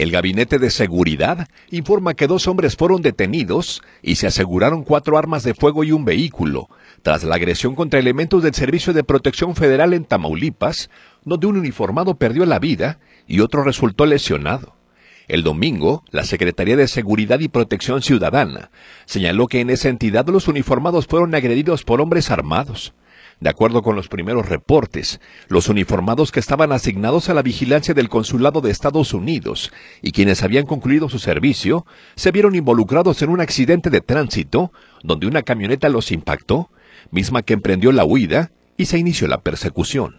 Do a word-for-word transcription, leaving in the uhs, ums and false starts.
El Gabinete de Seguridad informa que dos hombres fueron detenidos y se aseguraron cuatro armas de fuego y un vehículo, tras la agresión contra elementos del Servicio de Protección Federal en Tamaulipas, donde un uniformado perdió la vida y otro resultó lesionado. El domingo, la Secretaría de Seguridad y Protección Ciudadana señaló que en esa entidad los uniformados fueron agredidos por hombres armados. De acuerdo con los primeros reportes, los uniformados que estaban asignados a la vigilancia del Consulado de Estados Unidos y quienes habían concluido su servicio, se vieron involucrados en un accidente de tránsito donde una camioneta los impactó, misma que emprendió la huida y se inició la persecución.